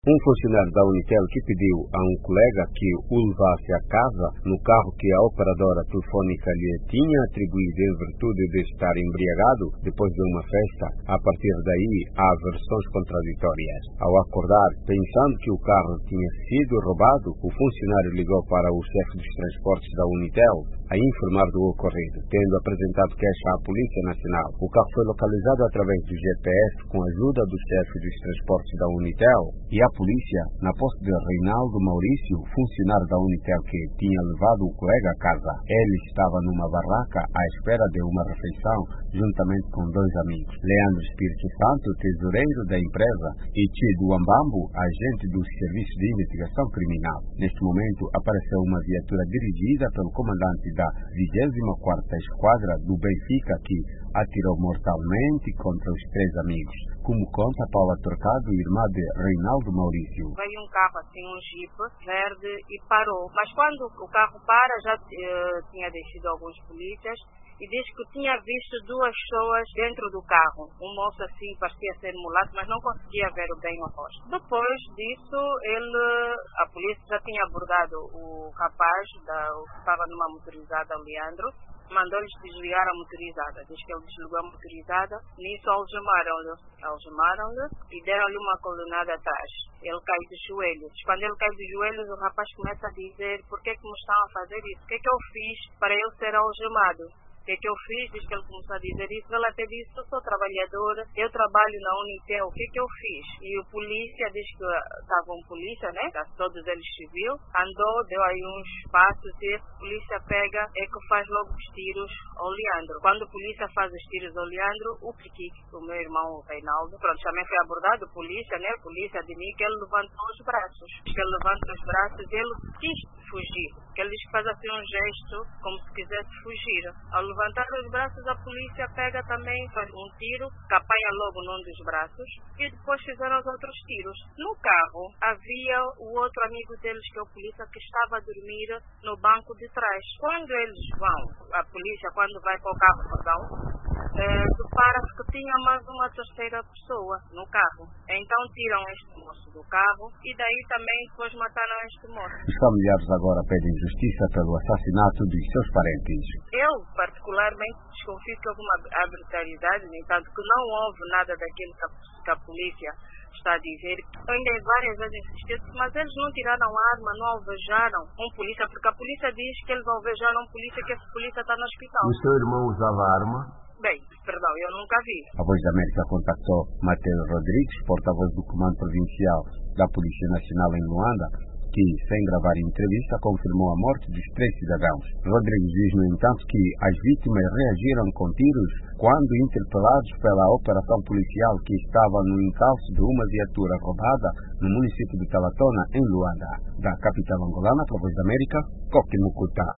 Um funcionário da Unitel que pediu a um colega que o levasse a casa no carro que a operadora telefônica lhe tinha atribuído em virtude de estar embriagado depois de uma festa. A partir daí, há versões contraditórias. Ao acordar, pensando que o carro tinha sido roubado, o funcionário ligou para o chefe dos transportes da Unitel a informar do ocorrido, tendo apresentado queixa à Polícia Nacional. O carro foi localizado através do GPS com a ajuda do chefe dos transportes da Unitel e a polícia, na posse de Reinaldo Maurício, funcionário da Unitel que tinha levado o colega a casa. Ele estava numa barraca à espera de uma refeição, juntamente com dois amigos, Leandro Espírito Santo, tesoureiro da empresa, e Tido Ambambo, agente do Serviço de Investigação Criminal. Neste momento, apareceu uma viatura dirigida pelo comandante da 24ª Esquadra do Benfica, que atirou mortalmente contra os três amigos, como conta Paula Torcado, irmã de Reinaldo Maurício. Veio um carro, assim, um Jeep verde, e parou. Mas quando o carro para, já tinha descido alguns polícias e diz que tinha visto duas pessoas dentro do carro. Um moço, assim, parecia ser mulato, mas não conseguia ver bem o rosto. Depois disso, a polícia já tinha abordado o rapaz que estava numa motorizada, o Leandro, mandou-lhes desligar a motorizada. Diz que ele desligou a motorizada, nisso algemaram-lhe e deram-lhe uma colunada atrás. Ele caiu dos joelhos. Quando ele cai dos joelhos, o rapaz começa a dizer: por que me estão a fazer isso? O que é que eu fiz para ele ser algemado? O que é que eu fiz? Diz que ele começou a dizer isso. Ele até disse: eu sou trabalhadora, eu trabalho na Unitel, o que é que eu fiz? E o polícia, diz que estava um polícia, né? Todos eles civil, andou, deu aí uns passos e esse polícia pega, é que faz logo os tiros ao Leandro. Quando a polícia faz os tiros ao Leandro, o Kiki, o meu irmão o Reinaldo, pronto, também foi abordado, o polícia, né? O polícia admite que ele levantou os braços. Que ele levanta os braços e ele quis fugir. Que ele diz que faz assim um gesto, como se quisesse fugir. Ao levantar os braços, a polícia pega também, faz um tiro, que apanha logo num dos braços, e depois fizeram os outros tiros. No carro, havia o outro amigo deles, que é o polícia, que estava a dormir no banco de trás. Quando eles vão, a polícia, quando vai para o carro, depara-se que tinha mais uma terceira pessoa no carro. Então tiram este moço do carro e daí também depois mataram este moço. Os familiares agora pedem justiça pelo assassinato dos seus parentes. Eu, particularmente, desconfio que houve uma arbitrariedade, no entanto, que não houve nada daquilo que a polícia está a dizer. Eu ainda várias vezes insisti, mas eles não tiraram a arma, não alvejaram um polícia, porque a polícia diz que eles alvejaram um polícia, que esse polícia está no hospital. O seu irmão usava arma? Bem, perdão, eu nunca vi. A Voz da América contactou Mateus Rodrigues, porta-voz do Comando Provincial da Polícia Nacional em Luanda, que, sem gravar entrevista, confirmou a morte dos três cidadãos. Rodrigues diz, no entanto, que as vítimas reagiram com tiros quando interpelados pela operação policial que estava no encalço de uma viatura roubada no município de Talatona, em Luanda. Da capital angolana, para a Voz da América, Coque Mucuta.